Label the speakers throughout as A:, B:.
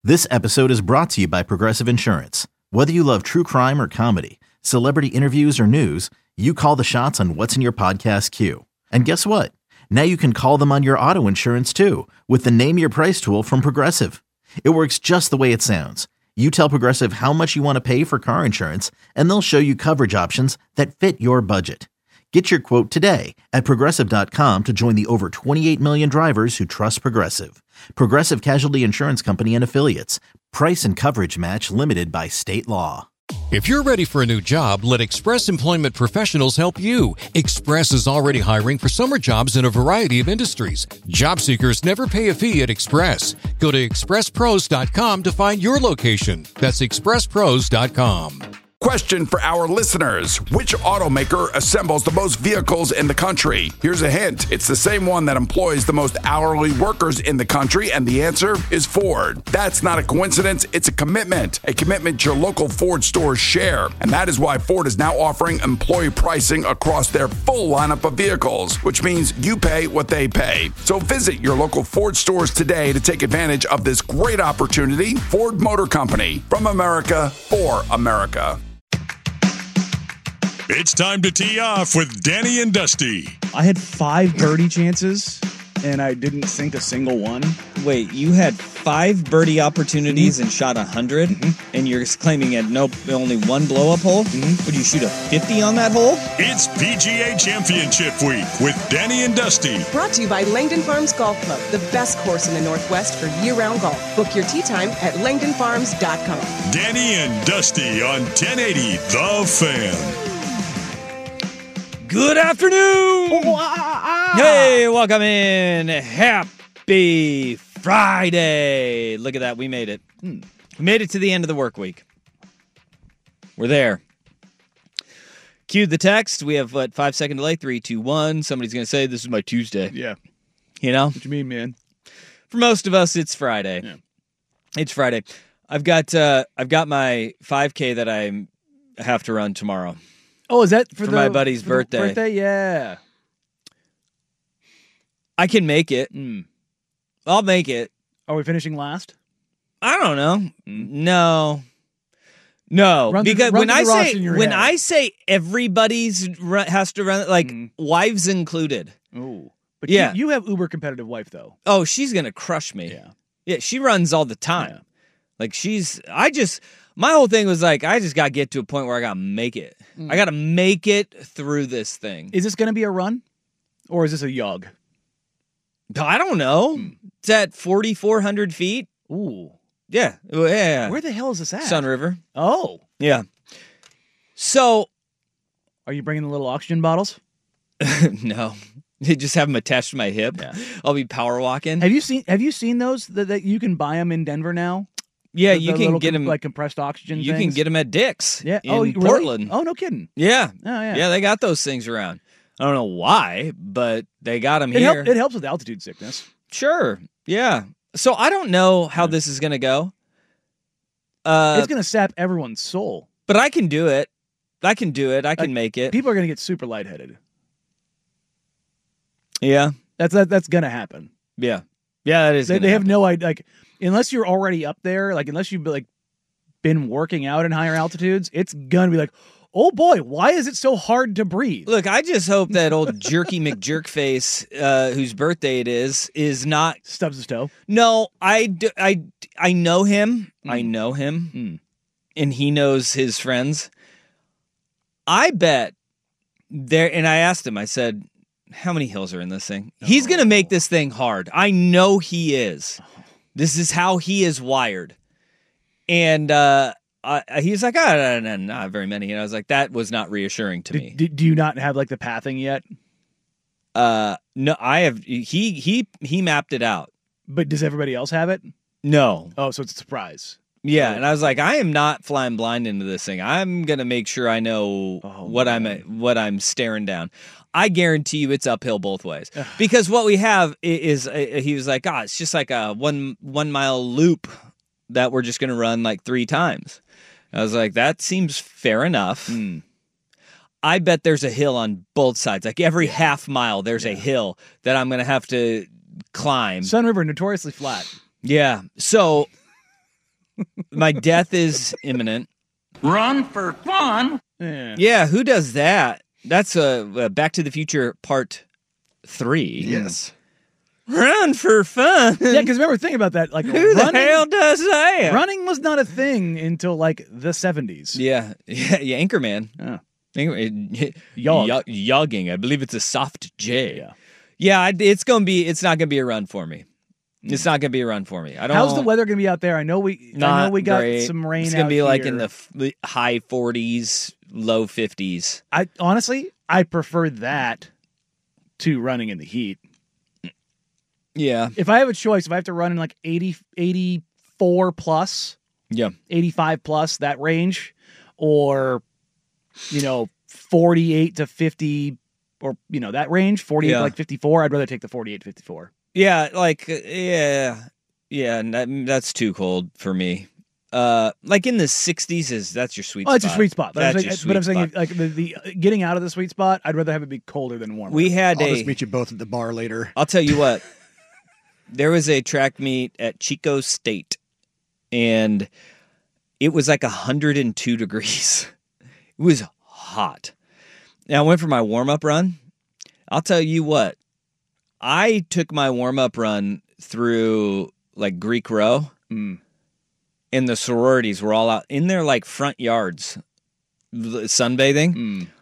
A: This episode is brought to you by Progressive Insurance. Whether you love true crime or comedy, celebrity interviews or news, you call the shots on what's in your podcast queue. And guess what? Now you can call them on your auto insurance too with the Name Your Price tool from Progressive. It works just the way it sounds. You tell Progressive how much you want to pay for car insurance, and they'll show you coverage options that fit your budget. Get your quote today at Progressive.com to join the over 28 million drivers who trust Progressive. Progressive Casualty Insurance Company and Affiliates. Price and coverage match limited by state law.
B: If you're ready for a new job, let Express Employment Professionals help you. Express is already hiring for summer jobs in a variety of industries. Job seekers never pay a fee at Express. Go to expresspros.com to find your location. That's expresspros.com.
C: Question for our listeners. Which automaker assembles the most vehicles in the country? Here's a hint. It's the same one that employs the most hourly workers in the country, and the answer is Ford. That's not a coincidence. It's a commitment your local Ford stores share. And that is why Ford is now offering employee pricing across their full lineup of vehicles, which means you pay what they pay. So visit your local Ford stores today to take advantage of this great opportunity. Ford Motor Company, from America for America.
D: It's time to tee off with Danny and Dusty.
E: I had 5 birdie chances, and I didn't sink a single one.
F: Wait, you had 5 birdie opportunities and shot 100, and you're claiming you had only one blow-up hole? Would you shoot a 50 on that hole?
D: It's PGA Championship Week with Danny and Dusty.
G: Brought to you by Langdon Farms Golf Club, the best course in the Northwest for year-round golf. Book your tee time at langdonfarms.com.
D: Danny and Dusty on 1080 The Fan.
F: Good afternoon! Hey, welcome in. Happy Friday. Look at that. We made it. We made it to the end of the work week. We're there. Cue the text. We have, 5-second delay? 3, 2, 1. Somebody's going to say, this is my Tuesday.
E: Yeah.
F: You know?
E: What you mean, man?
F: For most of us, it's Friday.
E: Yeah.
F: It's Friday. I've got my 5K that I have to run tomorrow.
E: Oh, is that for
F: my buddy's birthday?
E: Yeah.
F: I can make it. I'll make it.
E: Are we finishing last?
F: I don't know. No, because when I say everybody's has to run, like wives included.
E: Oh, but
F: yeah,
E: you have uber competitive wife though.
F: Oh, she's gonna crush me. Yeah, she runs all the time. Yeah. Like my whole thing was like, I just got to get to a point where I got to make it. I got to make it through this thing.
E: Is this going to be a run? Or is this a jog?
F: I don't know. It's at 4,400 feet.
E: Ooh.
F: Yeah.
E: Where the hell is this at?
F: Sun River.
E: Oh.
F: Yeah. So.
E: Are you bringing the little oxygen bottles?
F: No. You just have them attached to my hip. Yeah. I'll be power walking.
E: Have you seen those that you can buy them in Denver now?
F: Yeah, you can get them
E: like compressed oxygen.
F: You can get them at Dick's.
E: Yeah.
F: In Portland.
E: Really? Oh, no kidding.
F: Yeah.
E: Oh, yeah.
F: Yeah, they got those things around. I don't know why, but they got them here.
E: It helps with altitude sickness.
F: Sure. Yeah. So I don't know how this is going to go.
E: It's going to sap everyone's soul.
F: But I can do it. I can make it.
E: People are going to get super lightheaded.
F: Yeah.
E: That's going to happen.
F: Yeah. Yeah, that is.
E: They have no idea. Like, unless you're already up there, like unless you've been working out in higher altitudes, it's gonna be like, oh boy, why is it so hard to breathe?
F: Look, I just hope that old Jerky McJerkface, whose birthday it is not
E: stubs his toe.
F: No, I know him. I know him, and he knows his friends. I bet there, and I asked him. I said, how many hills are in this thing? He's going to make this thing hard. I know he is. This is how he is wired. And he's like, not very many. And I was like, that was not reassuring to me.
E: Do you not have like the pathing yet?
F: No, I have. He mapped it out.
E: But does everybody else have it?
F: No.
E: Oh, so it's a surprise.
F: Yeah, and I was like, I am not flying blind into this thing. I'm gonna make sure I know what I'm staring down. I guarantee you, it's uphill both ways because what we have is he was like, it's just like a 1 mile loop that we're just gonna run like 3 times. I was like, that seems fair enough. I bet there's a hill on both sides. Like every half mile, there's a hill that I'm gonna have to climb.
E: Sun River notoriously flat.
F: Yeah, so. My death is imminent.
H: Run for fun?
F: Yeah, who does that? That's Back to the Future Part 3.
I: Yes.
F: Run for fun.
E: Yeah, because remember, think about that. Like,
F: Who the hell does that?
E: Running was not a thing until like the 70s.
F: Yeah, Anchorman. Yogging. I believe it's a soft J. Yeah. It's not gonna be a run for me. It's not gonna be a run for me. I don't.
E: How's the weather gonna be out there? I know we got
F: great.
E: some rain.
F: It's gonna
E: out
F: be like
E: here.
F: in the high 40s, low 50s.
E: I honestly, I prefer that to running in the heat.
F: Yeah.
E: If I have a choice, if I have to run in like 84 plus, 85 plus, that range, or 48 to 50, or that range, 48 to like 54, I'd rather take the 48 to 54.
F: Yeah, that's too cold for me. Like in the 60s that's your sweet spot.
E: Oh, it's your sweet spot. But I'm saying
F: spot.
E: like the getting out of the sweet spot, I'd rather have it be colder than warmer.
I: I'll just meet you both at the bar later.
F: I'll tell you what. There was a track meet at Chico State, and it was like 102 degrees. It was hot. Now, I went for my warm-up run. I'll tell you what. I took my warm-up run through, like, Greek Row, and the sororities were all out in their, like, front yards sunbathing.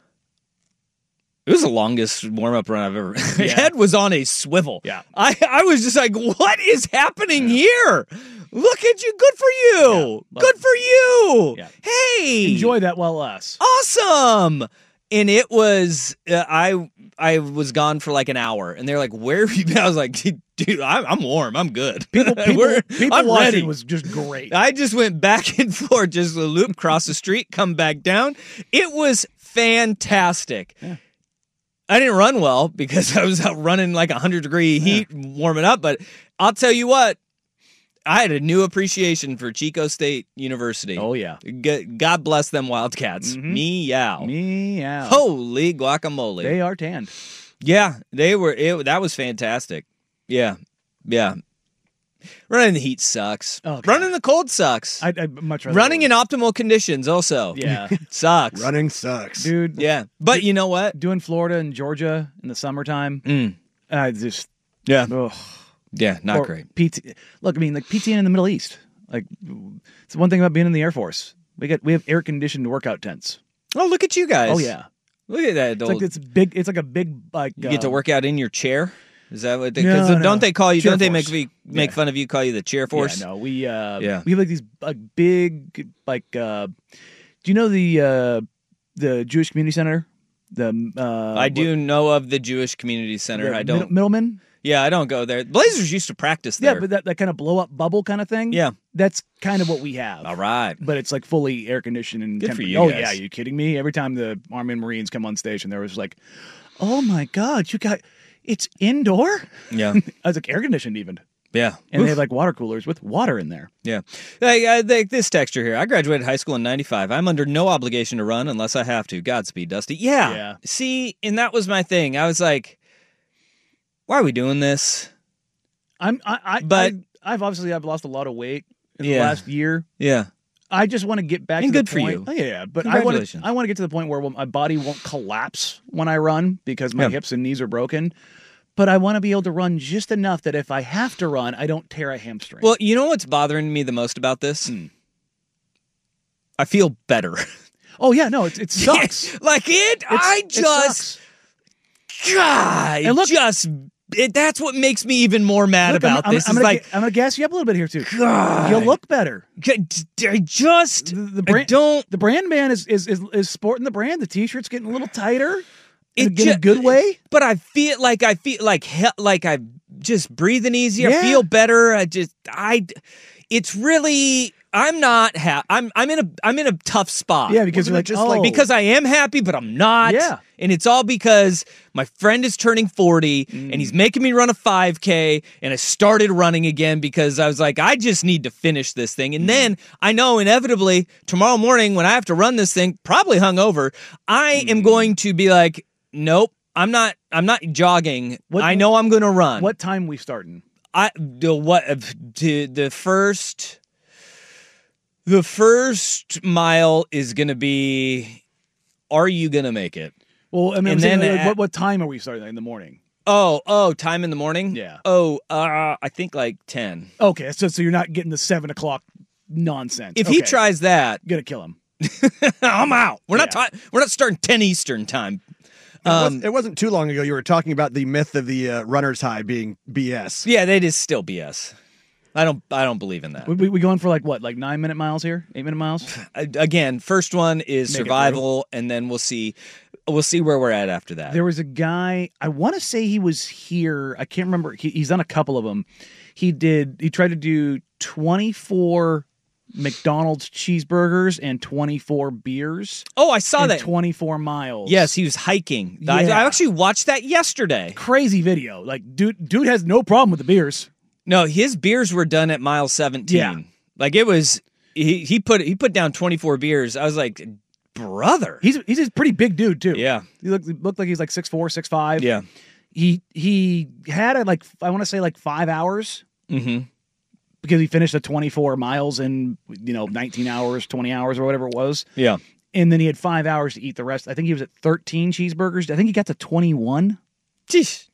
F: It was the longest warm-up run I've ever... My head was on a swivel.
E: Yeah.
F: I was just like, what is happening here? Look at you. Good for you.
E: Yeah.
F: Good for you.
E: Yeah.
F: Hey.
E: Enjoy that while less.
F: Awesome. And it was... I was gone for like an hour. And they're like, where have you been? I was like, dude, I'm warm. I'm good.
E: People
F: I'm
E: watching
F: ready.
E: was just great.
F: I just went back and forth, just a loop, cross the street, come back down. It was fantastic.
E: Yeah.
F: I didn't run well because I was out running like 100-degree heat, warming up. But I'll tell you what, I had a new appreciation for Chico State University.
E: Oh, yeah.
F: God bless them Wildcats.
E: Mm-hmm.
F: Meow. Holy guacamole.
E: They are tanned.
F: Yeah, they were. That was fantastic. Yeah. Running in the heat sucks.
E: Oh, God.
F: Running in the cold sucks.
E: I'd much rather
F: Running in optimal conditions also.
E: Yeah.
F: Sucks.
I: Running sucks.
E: dude.
F: Yeah. But you know what?
E: Doing Florida and Georgia in the summertime, I just
F: Yeah.
E: ugh.
F: Yeah, not
E: Or
F: great.
E: PT. Look, I mean, like PTN in the Middle East. Like, it's one thing about being in the Air Force. We have air conditioned workout tents.
F: Oh, look at you guys.
E: Oh yeah,
F: Look at that.
E: it's big. It's like a big like.
F: You get to work out in your chair? Is that what they...
E: No,
F: don't
E: no.
F: they call you...
E: Chair
F: don't they
E: force.
F: make fun of you, call you the chair force?
E: Yeah, no, we have like these big like. Do you know the Jewish Community Center?
F: I do know of the Jewish Community Center. I don't...
E: Middleman.
F: Yeah, I don't go there. Blazers used to practice there.
E: Yeah, but that kind of blow up bubble kind of thing.
F: Yeah.
E: That's kind of what we have.
F: All right.
E: But it's like fully air conditioned and
F: Good for you
E: Oh
F: guys.
E: yeah, are you kidding me? Every time the Army and Marines come on station, there was like, oh my God, it's indoor?
F: Yeah.
E: I was like, air conditioned even.
F: Yeah.
E: And they have like water coolers with water in there.
F: Yeah. This texture here. I graduated high school in 95. I'm under no obligation to run unless I have to. Godspeed, Dusty. Yeah. See, and that was my thing. I was like, why are we doing this?
E: I've lost a lot of weight in the last year.
F: Yeah.
E: I just want to get back
F: And
E: to
F: good
E: the
F: for
E: point.
F: you.
E: Oh, yeah, but I want
F: Congratulations.
E: to get to the point where my body won't collapse when I run because my hips and knees are broken. But I want to be able to run just enough that if I have to run, I don't tear a hamstring.
F: Well, you know what's bothering me the most about this? I feel better.
E: Oh yeah, no, it sucks.
F: It
E: sucks.
F: God,
E: And look-
F: that's what makes me even more mad
E: Look,
F: about this.
E: I'm
F: It's
E: gonna gas you up a little bit here too.
F: God.
E: You'll look better.
F: I just
E: The brand,
F: I don't.
E: The brand man is sporting the brand. The t-shirt's getting a little tighter. In
F: It
E: a good way.
F: But I feel like I'm just breathing easier.
E: Yeah.
F: I feel better. It's really. I'm not happy. I'm in a tough spot.
E: Yeah, because you're like,
F: because I am happy, but I'm not.
E: Yeah.
F: And it's all because my friend is turning 40 and he's making me run a 5K, and I started running again because I was like, I just need to finish this thing. And then I know inevitably tomorrow morning when I have to run this thing, probably hungover, I am going to be like, nope, I'm not jogging. I know I'm going to run.
E: What time we starting?
F: The first The first mile is going to be, are you going to make it?
E: Well, I mean,
F: And then
E: what time are we starting in the morning?
F: Oh, time in the morning?
E: Yeah.
F: Oh, I think like 10.
E: Okay, so you're not getting the 7 o'clock nonsense.
F: If he tries that,
E: gonna kill him.
F: I'm out. We're not starting 10 Eastern time.
I: It wasn't too long ago you were talking about the myth of the runner's high being BS.
F: Yeah, that is still BS. I don't believe in that.
E: We going for like 9-minute miles here? 8-minute miles?
F: Again, first one is
E: Make it
F: survival, and then we'll see where we're at after that.
E: There was a guy, I want to say he was here. I can't remember. He's done a couple of them. He tried to do 24 McDonald's cheeseburgers and 24 beers.
F: Oh, I saw that.
E: 24 miles.
F: Yes, he was hiking.
E: Yeah.
F: I actually watched that yesterday.
E: Crazy video. Like, dude has no problem with the beers.
F: No, his beers were done at mile 17.
E: Yeah.
F: Like it was, he put down 24 beers. I was like, brother.
E: He's a pretty big dude too.
F: Yeah.
E: He looked like he's like 6'4", 6'5".
F: Yeah.
E: He had I want to say 5 hours.
F: Mm-hmm.
E: Because he finished the 24 miles in 19 hours, 20 hours, or whatever it was.
F: Yeah.
E: And then he had 5 hours to eat the rest. I think he was at 13 cheeseburgers. I think he got to 21.
F: Sheesh.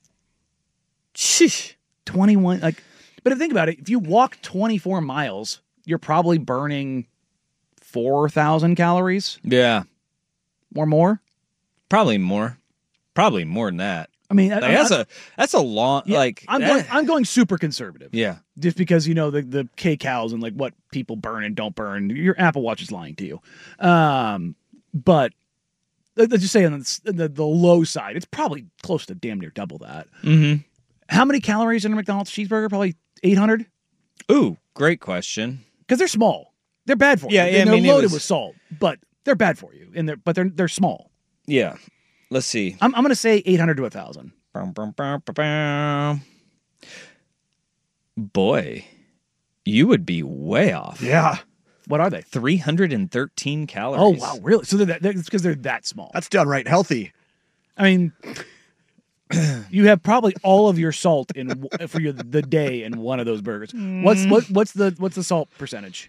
E: 21. But if you think about it, if you walk 24 miles, you're probably burning 4,000 calories.
F: Yeah.
E: Or more.
F: Probably more than that.
E: I mean,
F: that's a long,
E: yeah,
F: like,
E: I'm going super conservative.
F: Yeah.
E: Just because, the kcals and what people burn and don't burn. Your Apple Watch is lying to you. But let's just say on the low side, it's probably close to damn near double that.
F: Mm-hmm.
E: How many calories in a McDonald's cheeseburger? Probably 800.
F: Ooh, great question.
E: Because they're small. They're bad for you.
F: Yeah,
E: And they're loaded with salt, but they're bad for you. And they're small.
F: Yeah. Let's see.
E: I'm going to say 800 to 1,000.
F: Boy, you would be way off.
E: Yeah. What are they?
F: 313 calories.
E: Oh, wow. Really? So it's because they're that small.
I: That's downright healthy.
E: I mean, you have probably all of your salt for the day in one of those burgers. What's the salt percentage?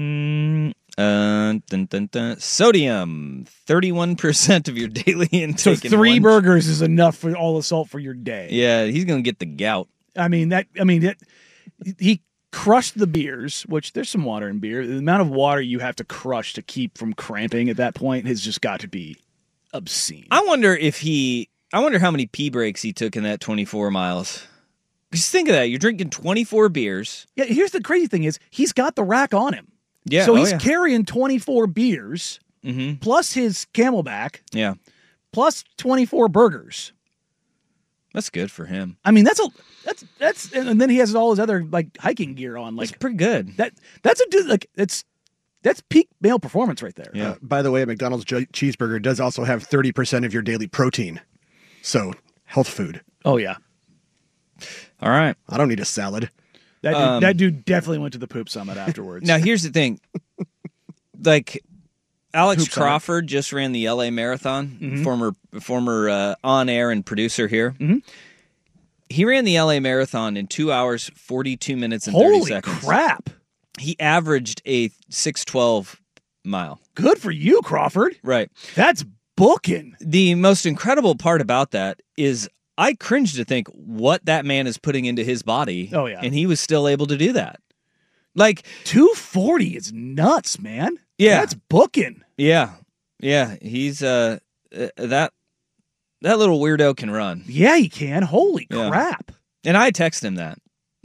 F: Sodium, 31% of your daily intake.
E: So 3 burgers is enough for all the salt for your day.
F: Yeah, he's gonna get the gout.
E: He crushed the beers, which there's some water in beer. The amount of water you have to crush to keep from cramping at that point has just got to be obscene.
F: I wonder how many pee breaks he took in that 24 miles. Just think of that. You're drinking 24 beers.
E: Yeah, here's the crazy thing is he's got the rack on him.
F: Yeah.
E: So he's carrying 24 beers plus his Camelback.
F: Yeah.
E: Plus 24 burgers.
F: That's good for him.
E: I mean, that's and then he has all his other hiking gear on.
F: That's pretty good.
E: That's a dude that's peak male performance right there.
F: Yeah.
I: By the way, a McDonald's cheeseburger does also have 30% of your daily protein. So, health food.
E: Oh yeah.
F: All right.
I: I don't need a salad.
E: That dude definitely went to the poop summit afterwards.
F: Now, here's the thing. Alex Crawford just ran the LA Marathon, former on-air and producer here.
E: Mm-hmm.
F: He ran the LA Marathon in 2 hours, 42 minutes, and 30 seconds.
E: Holy crap.
F: He averaged a 6:12 mile.
E: Good for you, Crawford.
F: Right.
E: That's booking.
F: The most incredible part about that is I cringe to think what that man is putting into his body.
E: Oh, yeah.
F: And he was still able to do that.
E: 240 is nuts, man.
F: Yeah.
E: That's booking.
F: Yeah. Yeah. He's that little weirdo can run.
E: Yeah, he can. Holy crap.
F: And I text him that.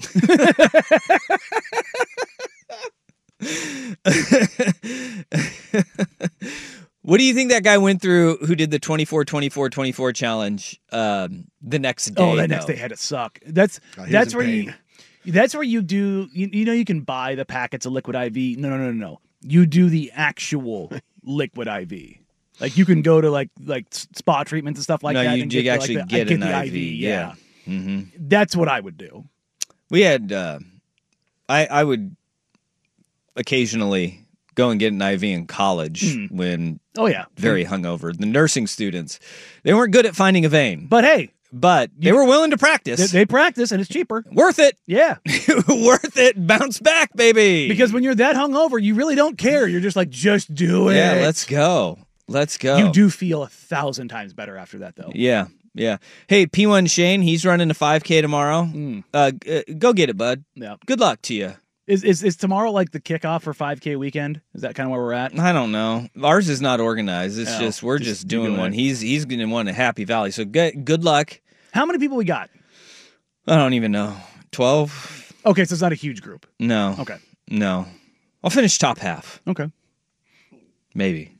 F: What do you think that guy went through who did the 24-24-24 challenge the next day?
E: Oh, that next day had to suck. That's where you do you can buy the packets of Liquid IV. No. You do the actual Liquid IV. You can go to spa treatments and stuff like that.
F: You
E: and
F: actually get an IV.
E: Yeah.
F: Mm-hmm.
E: That's what I would do.
F: We had I would occasionally go and get an IV in college when
E: very
F: hungover. The nursing students, they weren't good at finding a vein.
E: But hey,
F: but they were willing to practice.
E: They practice, and it's cheaper.
F: Worth it.
E: Yeah.
F: Worth it. Bounce back, baby.
E: Because when you're that hungover, you really don't care. You're just like, just do it.
F: Yeah, let's go. Let's go.
E: You do feel 1,000 times better after that, though.
F: Yeah. Yeah. Hey, P1 Shane, he's running a 5K tomorrow. Go get it, bud.
E: Yeah.
F: Good luck to you.
E: Is tomorrow like the kickoff for 5K weekend? Is that kind of where we're at?
F: I don't know. Ours is not organized. It's just we're just doing one. He's going to one at Happy Valley. So good luck.
E: How many people we got?
F: I don't even know. 12?
E: Okay, so it's not a huge group.
F: No.
E: Okay.
F: No. I'll finish top half.
E: Okay.
F: Maybe.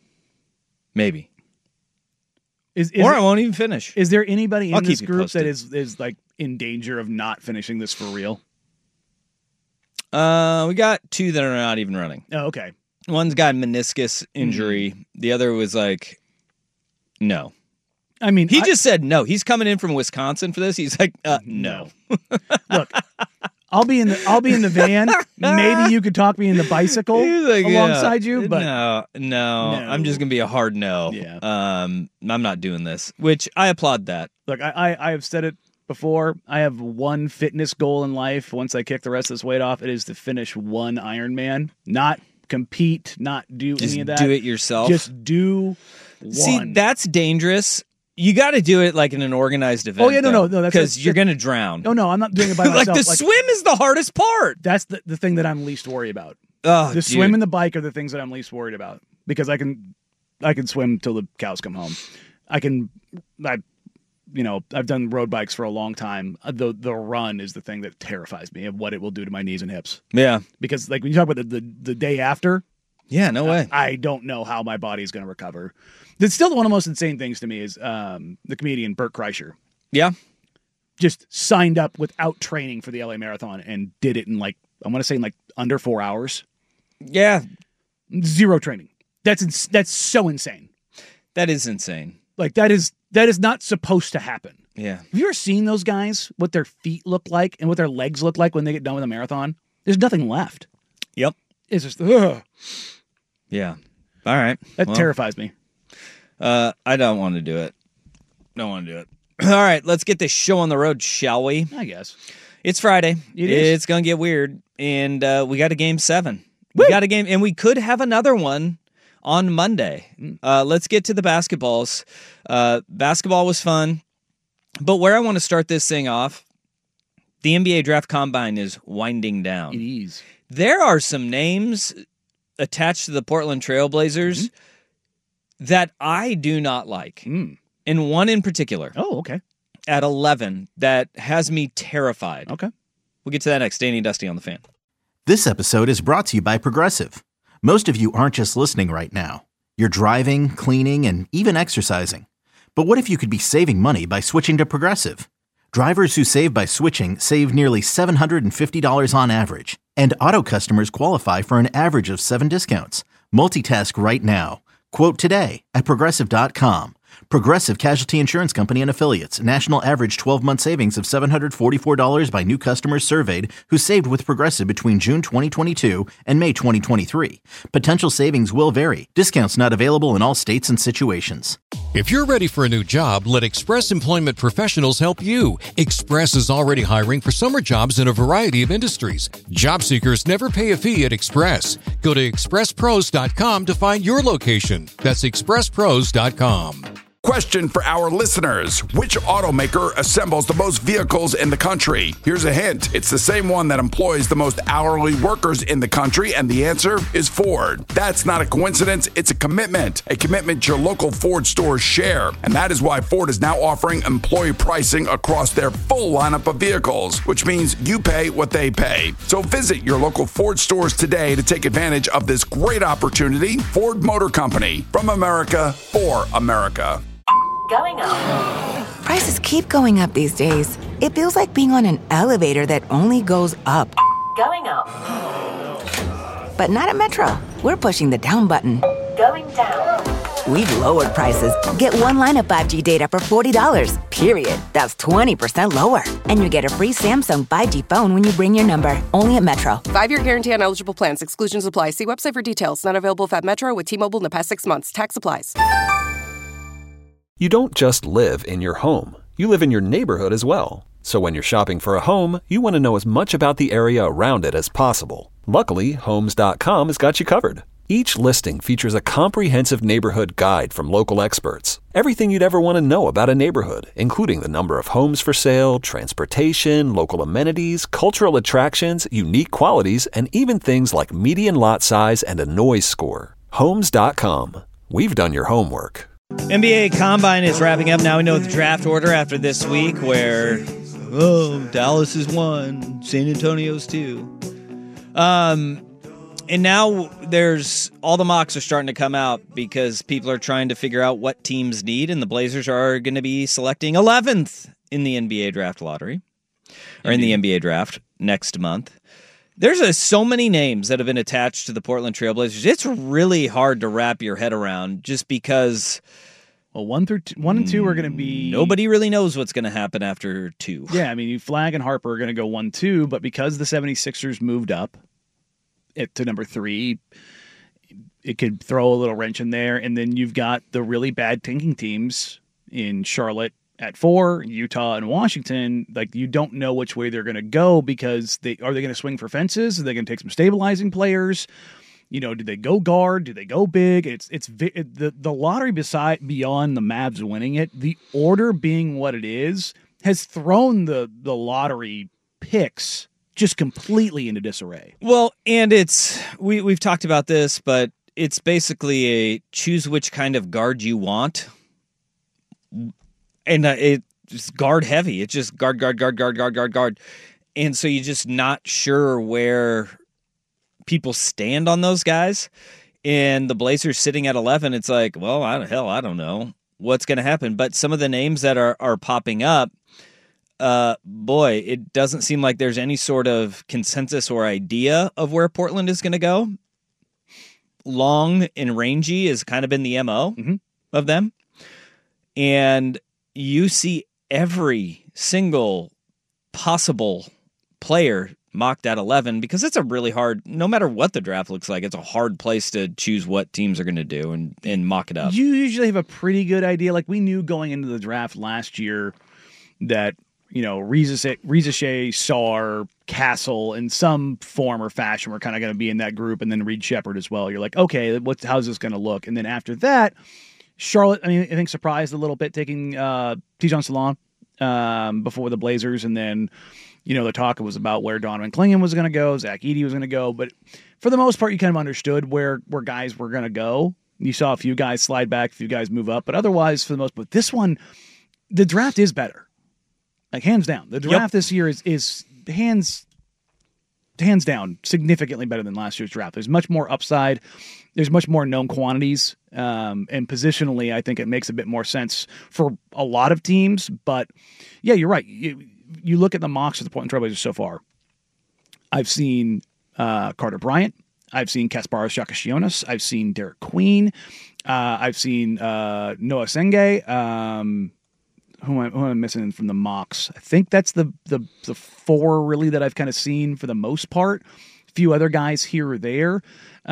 E: Or
F: I won't even finish.
E: Is there anybody in this group
F: posted.
E: that is like in danger of not finishing this for real?
F: We got 2 that are not even running.
E: Oh, okay.
F: One's got meniscus injury. The other was like, no.
E: I mean,
F: he just said no. He's coming in from Wisconsin for this. He's like, no.
E: Look, I'll be in the van. Maybe you could talk me in the bicycle alongside you, but
F: no. I'm just gonna be a hard no.
E: Yeah.
F: I'm not doing this, which I applaud that.
E: Look, I have said it before. I have one fitness goal in life. Once I kick the rest of this weight off, it is to finish one Ironman. Not compete, not do
F: Just
E: any of that.
F: do it yourself.
E: Just do one.
F: See, that's dangerous. You got to do it like in an organized event.
E: Oh yeah, no,
F: because you're gonna drown.
E: No, I'm not doing it by myself.
F: Like the swim is the hardest part.
E: That's the thing that I'm least worried about.
F: The
E: swim and the bike are the things that I'm least worried about because I can swim till the cows come home. I've done road bikes for a long time. The run is the thing that terrifies me of what it will do to my knees and hips.
F: Yeah,
E: because like when you talk about the day after,
F: yeah, no way.
E: I don't know how my body's going to recover. That's still one of the most insane things to me is the comedian Bert Kreischer.
F: Yeah,
E: just signed up without training for the LA Marathon and did it in I want to say in under 4 hours.
F: Yeah,
E: zero training. That's so insane.
F: That is insane.
E: Like that is not supposed to happen.
F: Yeah.
E: Have you ever seen those guys, what their feet look like and what their legs look like when they get done with a marathon? There's nothing left.
F: Yep.
E: It's just, ugh.
F: Yeah. All right.
E: That terrifies me.
F: I don't want to do it. All right, let's get this show on the road, shall we?
E: I guess.
F: It's Friday. It's going to get weird. And we got a Game 7. We got a game, and we could have another one on Monday. Let's get to the basketballs. Basketball was fun. But where I want to start this thing off, the NBA Draft Combine is winding down.
E: It is.
F: There are some names attached to the Portland Trailblazers that I do not like. And one in particular.
E: Oh, okay.
F: At 11 that has me terrified.
E: Okay.
F: We'll get to that next. Danny and Dusty on the Fan.
A: This episode is brought to you by Progressive. Most of you aren't just listening right now. You're driving, cleaning, and even exercising. But what if you could be saving money by switching to Progressive? Drivers who save by switching save nearly $750 on average. And auto customers qualify for an average of 7 discounts. Multitask right now. Quote today at Progressive.com. Progressive Casualty Insurance Company and Affiliates. National average 12-month savings of $744 by new customers surveyed who saved with Progressive between June 2022 and May 2023. Potential savings will vary. Discounts not available in all states and situations.
B: If you're ready for a new job, let Express Employment Professionals help you. Express is already hiring for summer jobs in a variety of industries. Job seekers never pay a fee at Express. Go to expresspros.com to find your location. That's expresspros.com.
C: Question for our listeners. Which automaker assembles the most vehicles in the country? Here's a hint. It's the same one that employs the most hourly workers in the country, and the answer is Ford. That's not a coincidence. It's a commitment your local Ford stores share. And that is why Ford is now offering employee pricing across their full lineup of vehicles, which means you pay what they pay. So visit your local Ford stores today to take advantage of this great opportunity. Ford Motor Company, from America for America.
J: Going up. Prices keep going up these days. It feels like being on an elevator that only goes up. Going up. But not at Metro. We're pushing the down button. Going down. We've lowered prices. Get one line of 5G data for $40, period. That's 20% lower. And you get a free Samsung 5G phone when you bring your number. Only at Metro.
K: 5-year guarantee on eligible plans. Exclusions apply. See website for details. Not available at Metro with T-Mobile in the past 6 months. Tax applies.
L: You don't just live in your home. you live in your neighborhood as well. So when you're shopping for a home, you want to know as much about the area around it as possible. Luckily, Homes.com has got you covered. Each listing features a comprehensive neighborhood guide from local experts. Everything you'd ever want to know about a neighborhood, including the number of homes for sale, transportation, local amenities, cultural attractions, unique qualities, and even things like median lot size and a noise score. Homes.com. We've done your homework.
F: NBA Combine is wrapping up. Now we know the draft order after this week where, Dallas is 1, San Antonio's 2. And now there's all the mocks are starting to come out because people are trying to figure out what teams need, and the Blazers are going to be selecting 11th in the NBA draft lottery, or in the NBA draft next month. There's so many names that have been attached to the Portland Trailblazers. It's really hard to wrap your head around just because...
E: Well, 1 and 2 are going to be...
F: Nobody really knows what's going to happen after 2.
E: Yeah, I mean, Flag and Harper are going to go 1-2, but because the 76ers moved up to number 3, it could throw a little wrench in there. And then you've got the really bad tanking teams in Charlotte at 4, Utah and Washington. Like, you don't know which way they're going to go because are they going to swing for fences? Are they going to take some stabilizing players? You know, do they go guard? Do they go big? The lottery beyond the Mavs winning it, the order being what it is, has thrown the lottery picks just completely into disarray.
F: Well, and we've talked about this, but it's basically a choose which kind of guard you want, and it's guard heavy. It's just guard, and so you're just not sure where people stand on those guys. And the Blazers sitting at 11, it's like, well, I don't know what's going to happen. But some of the names that are popping up, boy, it doesn't seem like there's any sort of consensus or idea of where Portland is going to go. Long and rangy has kind of been the MO of them. And you see every single possible player mocked at 11 because it's a really hard, no matter what the draft looks like, it's a hard place to choose what teams are going to do and mock it up.
E: You usually have a pretty good idea. Like, we knew going into the draft last year that, you know, Reza Shea, Sarr, Castle, in some form or fashion, were kind of going to be in that group, and then Reed Shepherd as well. You're like, okay, how's this going to look? And then after that, Charlotte, I think surprised a little bit, taking Tijon Salon before the Blazers, and then, you know, the talk was about where Donovan Clingan was going to go, Zach Edey was going to go, but for the most part, you kind of understood where guys were going to go. You saw a few guys slide back, a few guys move up, but otherwise, for the most part, this one, the draft is better. Like, hands down. The draft this year is hands down significantly better than last year's draft. There's much more upside. There's much more known quantities. And positionally, I think it makes a bit more sense for a lot of teams. But, yeah, you're right. You look at the mocks of the Portland Trailblazers so far. I've seen Carter Bryant. I've seen Kasparas Shakashionis. I've seen Derek Queen. I've seen Noah Senge. Who am I missing from the mocks? I think that's the 4 really that I've kind of seen for the most part. A few other guys here or there.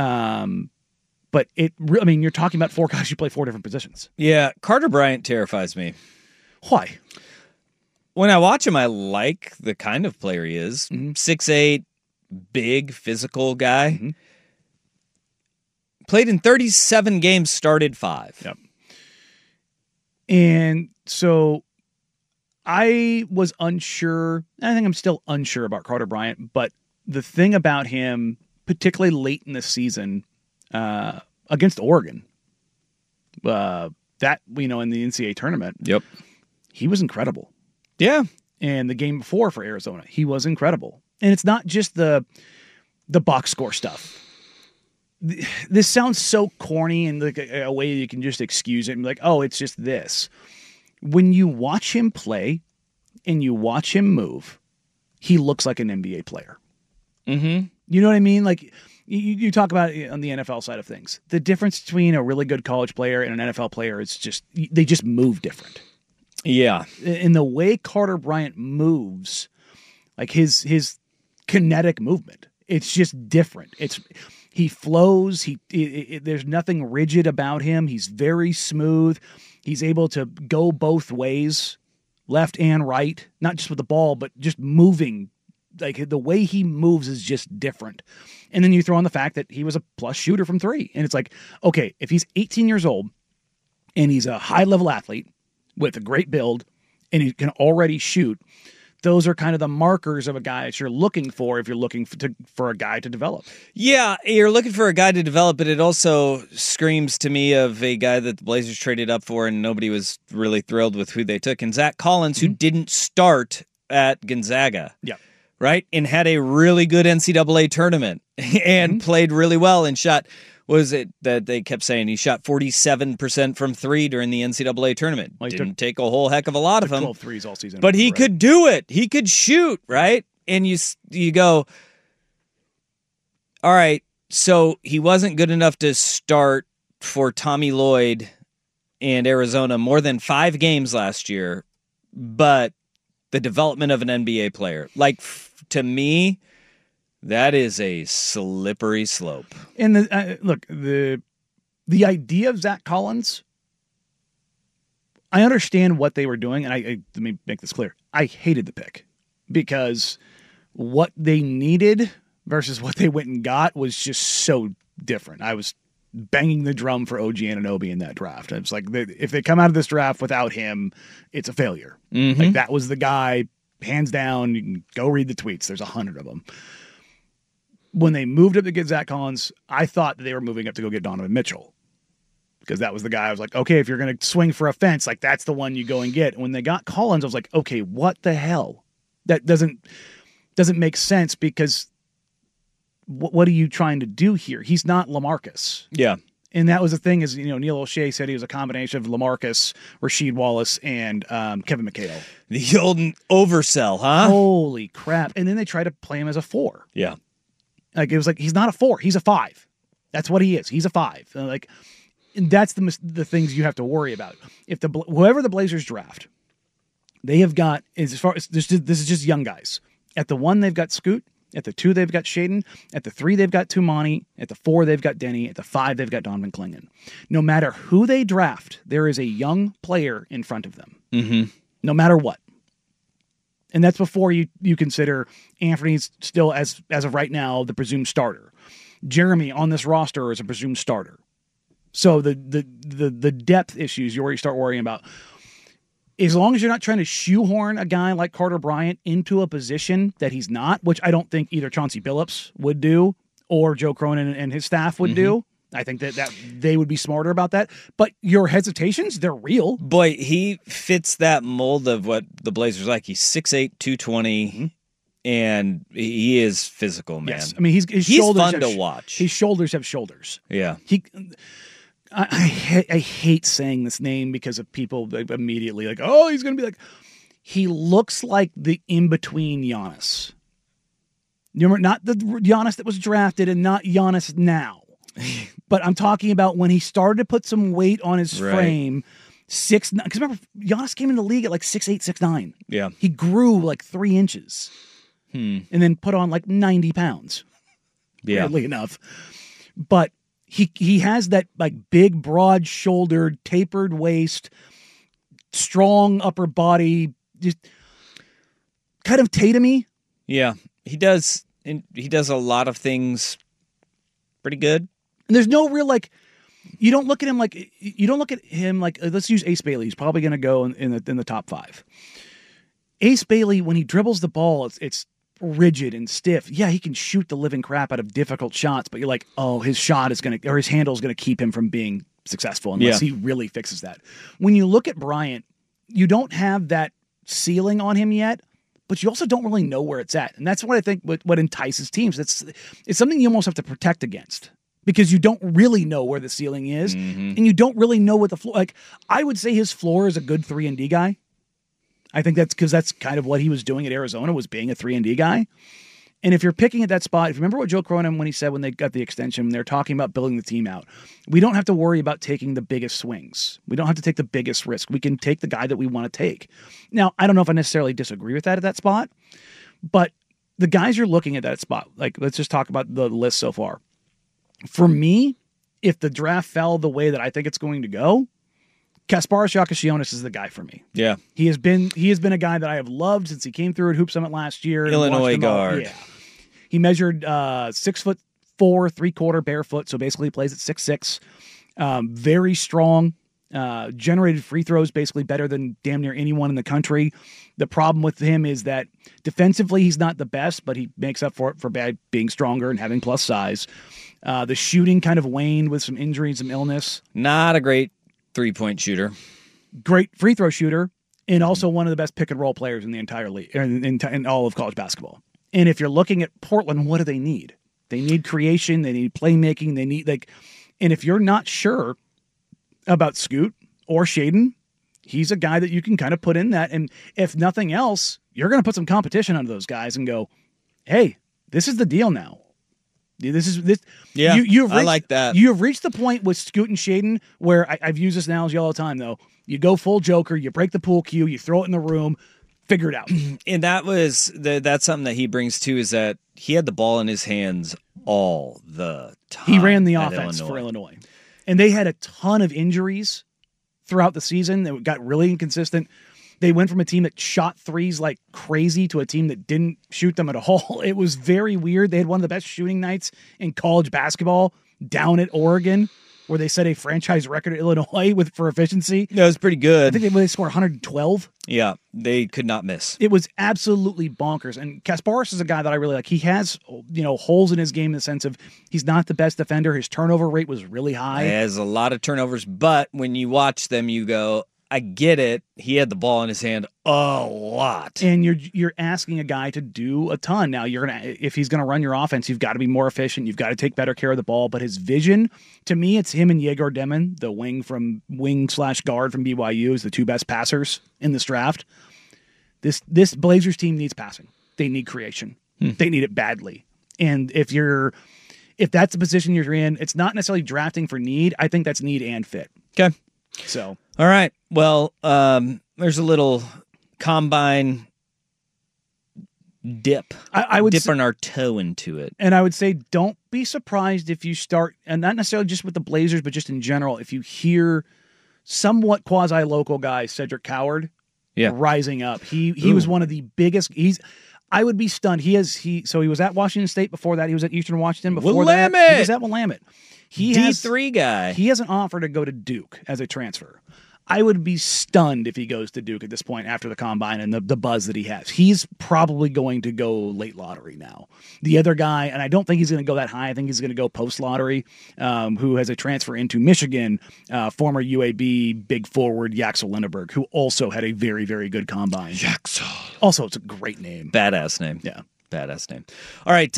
E: But you're talking about 4 guys who play 4 different positions.
F: Yeah, Carter Bryant terrifies me.
E: Why?
F: When I watch him, I like the kind of player he is. 6'8", big, physical guy. Played in 37 games, started 5.
E: Yep. And so I was unsure. I think I'm still unsure about Carter Bryant, but the thing about him, particularly late in the season, against Oregon, in the NCAA tournament, he was incredible.
F: Yeah.
E: And the game before for Arizona, he was incredible. And it's not just the box score stuff. This sounds so corny and like a way you can just excuse it and be like, oh, it's just this. When you watch him play and you watch him move, he looks like an NBA player.
F: Mm-hmm.
E: You know what I mean? Like, you talk about it on the NFL side of things. The difference between a really good college player and an NFL player is just, they just move different.
F: Yeah.
E: In the way Carter Bryant moves, like his kinetic movement, it's just different. He flows. There's nothing rigid about him. He's very smooth. He's able to go both ways left and right, not just with the ball, but just moving. Like the way he moves is just different. And then you throw in the fact that he was a plus shooter from three. And it's like, okay, if he's 18 years old and he's a high level athlete with a great build and he can already shoot, those are kind of the markers of a guy that you're looking for if you're looking for a guy to develop.
F: Yeah, you're looking for a guy to develop, but it also screams to me of a guy that the Blazers traded up for and nobody was really thrilled with who they took. And Zach Collins, who didn't start at Gonzaga.
E: Yeah.
F: Right? And had a really good NCAA tournament and played really well and shot, what was it that they kept saying? He shot 47% from three during the NCAA tournament.
E: Well,
F: didn't take a whole heck of a lot of them.
E: 12 threes all season.
F: But he could do it. He could shoot, right? And you go, all right, so he wasn't good enough to start for Tommy Lloyd and Arizona more than 5 games last year, but the development of an NBA player, like to me, that is a slippery slope.
E: And look, the idea of Zach Collins, I understand what they were doing, and let me make this clear. I hated the pick because what they needed versus what they went and got was just so different. I was banging the drum for OG Anunoby in that draft. It's like, if they come out of this draft without him, it's a failure.
F: Mm-hmm.
E: Like, that was the guy, hands down. You can go read the tweets. There's 100 of them. When they moved up to get Zach Collins, I thought that they were moving up to go get Donovan Mitchell, because that was the guy I was like, okay, if you're going to swing for a fence, like, that's the one you go and get. And when they got Collins, I was like, okay, what the hell? That doesn't make sense, because what are you trying to do here? He's not LaMarcus.
F: Yeah.
E: And that was the thing is, Neil O'Shea said he was a combination of LaMarcus, Rasheed Wallace, and Kevin McHale.
F: The old oversell, huh?
E: Holy crap. And then they tried to play him as a 4.
F: Yeah.
E: Like, it was like, he's not a 4. He's a 5. That's what he is. He's a 5. And that's the things you have to worry about. If whoever the Blazers draft, they have got, as far as this is just young guys. At the 1, they've got Scoot. At the 2, they've got Shaden. At the 3, they've got Tumani. At the 4, they've got Denny. At the 5, they've got Donovan Clingan. No matter who they draft, there is a young player in front of them.
F: Mm-hmm.
E: No matter what. And that's before you consider Anthony's still, as of right now, the presumed starter. Jeremy on this roster is a presumed starter. So the depth issues you already start worrying about. As long as you're not trying to shoehorn a guy like Carter Bryant into a position that he's not, which I don't think either Chauncey Billups would do or Joe Cronin and his staff would do. I think that they would be smarter about that. But your hesitations, they're real.
F: Boy, he fits that mold of what the Blazers like. He's 6'8", 220, and he is physical, man.
E: Yes. I mean, his shoulders
F: fun to watch.
E: His shoulders have shoulders.
F: Yeah.
E: I hate saying this name because of people immediately like, oh, he's going to be like, he looks like the in-between Giannis. You remember, not the Giannis that was drafted and not Giannis now. But I'm talking about when he started to put some weight on his frame. 6'9", because remember, Giannis came in the league at like 6'8", 6'9".
F: Yeah.
E: He grew like 3 inches. And then put on like 90 pounds.
F: Yeah.
E: Weirdly enough. But he has that like big, broad-shouldered, tapered waist, strong upper body, just kind of Tatum-y.
F: Yeah, he does. He does a lot of things pretty good.
E: And there's no real you don't look at him like let's use Ace Bailey. He's probably going to go in the top 5. Ace Bailey, when he dribbles the ball, it's rigid and stiff. Yeah, he can shoot the living crap out of difficult shots, but you're like, oh, his handle is going to keep him from being successful unless he really fixes that. When you look at Bryant, you don't have that ceiling on him yet, but you also don't really know where it's at. And that's what I think what entices teams. It's something you almost have to protect against because you don't really know where the ceiling is and you don't really know what the floor, I would say his floor is a good 3-and-D guy. I think that's because that's kind of what he was doing at Arizona, was being a 3-and-D guy. And if you're picking at that spot, if you remember what Joe Cronin, when he said when they got the extension, they're talking about building the team out. We don't have to worry about taking the biggest swings. We don't have to take the biggest risk. We can take the guy that we want to take. Now, I don't know if I necessarily disagree with that at that spot, but the guys you're looking at that spot, let's just talk about the list so far. For me, if the draft fell the way that I think it's going to go, Kasparas Giacosionis is the guy for me.
F: Yeah.
E: He has been a guy that I have loved since he came through at Hoop Summit last year.
F: Illinois guard.
E: Yeah. He measured 6'4", 3/4 barefoot, so basically he plays at 6'6". Very strong. Generated free throws basically better than damn near anyone in the country. The problem with him is that defensively he's not the best, but he makes up for it for being stronger and having plus size. The shooting kind of waned with some injury and some illness.
F: Not a great three-point shooter.
E: Great free throw shooter, and also one of the best pick and roll players in the entire league, in all of college basketball. And if you're looking at Portland, what do they need? They need creation. They need playmaking. They need and if you're not sure about Scoot or Shaedon, he's a guy that you can kind of put in that. And if nothing else, you're going to put some competition onto those guys and go, hey, this is the deal now. This.
F: Yeah,
E: you've reached,
F: I like that.
E: You've reached the point with Scoot and Shaedon where I've used this analogy all the time, though. You go full Joker, you break the pool cue, you throw it in the room, figure it out.
F: And that's something that he brings too, is that he had the ball in his hands all the time.
E: He ran the offense for Illinois. And they had a ton of injuries throughout the season that got really inconsistent. They went from a team that shot threes like crazy to a team that didn't shoot them at all. It was very weird. They had one of the best shooting nights in college basketball down at Oregon, where they set a franchise record at Illinois for efficiency.
F: No, it was pretty good.
E: I think they scored 112.
F: Yeah, they could not miss.
E: It was absolutely bonkers. And Kasparas is a guy that I really like. He has, holes in his game in the sense of he's not the best defender. His turnover rate was really high.
F: He has a lot of turnovers, but when you watch them, you go, I get it. He had the ball in his hand a lot.
E: And you're asking a guy to do a ton. Now, if he's going to run your offense, you've got to be more efficient. You've got to take better care of the ball. But his vision, to me, it's him and Yegor Demon, the wing/guard from BYU, is the two best passers in this draft. This Blazers team needs passing. They need creation. They need it badly. And if that's the position you're in, it's not necessarily drafting for need. I think that's need and fit.
F: Okay.
E: So,
F: all right. Well, there's a little combine dip.
E: I would
F: dipping our toe into it.
E: And I would say, don't be surprised if you start, and not necessarily just with the Blazers, but just in general, if you hear somewhat quasi-local guy, Cedric Coward, rising up. He was one of the biggest. I would be stunned. So he was at Washington State before that. He was at Eastern Washington before that. He was at Willamette.
F: D3 guy.
E: He has an offer to go to Duke as a transfer. I would be stunned if he goes to Duke at this point after the combine and the buzz that he has. He's probably going to go late lottery now. The other guy, and I don't think he's going to go that high. I think he's going to go post lottery, who has a transfer into Michigan, former UAB big forward Yaxel Lindeberg, who also had a very, very good combine.
F: Yaxel.
E: Also, it's a great name.
F: Badass name.
E: Yeah.
F: Badass name. All right.